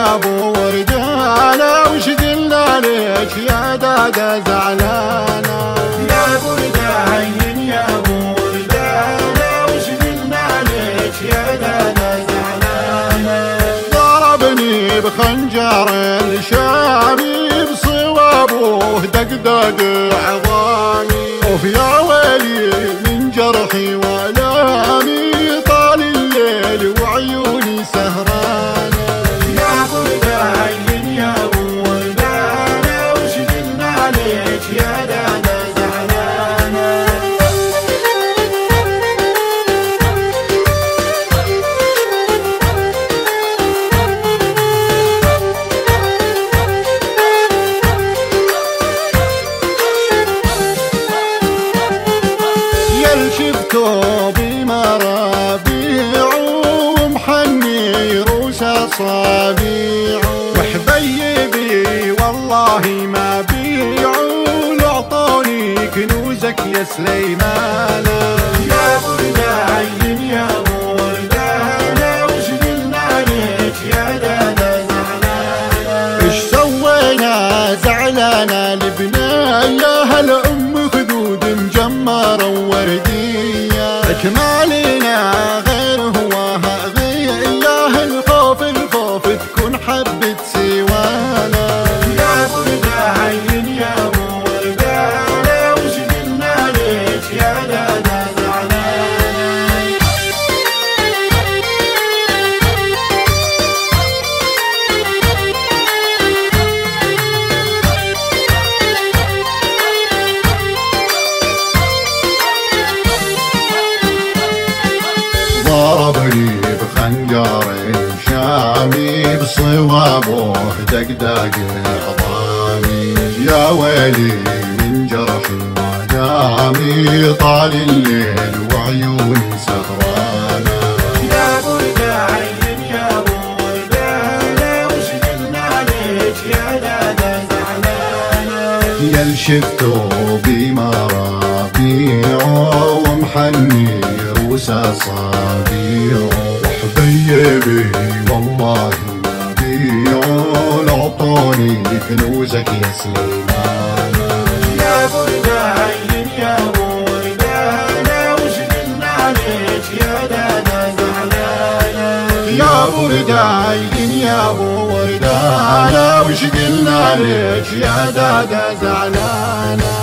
يا ابو وردانه وش قلنا لك يا دادا زعلانه يا بردان يا ابو وردانه وش قلنا لك يا دادا زعلانه ضربني بخنجر الشامي بصوابه دقدق عظامي وفي يا ويلي من جرحي والامي طال الليل وعيوني سهرانه يا بردان يا ابو وردانه وش قلنا لك يا دادا زعلانه شفتو بمرابيع ومحني روس اصابيع وحبيبي والله ما بيعوا لعطوني كنوزك يا سليمان يا بردان يا ابو وردانه وش قلنا لك يا دادا زعلانه ايش سوينا زعلانه لبنايا هالام خدود مجمره وورديه اكمالنا غير هواها غياه الخوف تكون حبه سوانا يا بردان يا ابو وردانه وش قلنا لك يا دادا زعلانه ضربني بخنجر شامي بصوابه دقدق عظامي يا ويلي من جرحي ودامي طال الليل وعيوني سهرانه يا بردان يا ابو وردانه وش قلنا لك يا دادا زعلانه يا شفتو بمرابيع ومحني روس اصابيع وحبيبي والله ما بيعوا لعطوني كنوزك يا سليمان يا بردان يا ابو وردانه وش قلنا لك يا دادا زعلانه يا بردان يا ابو وردانه وش قلنا لك يا دادا زعلانه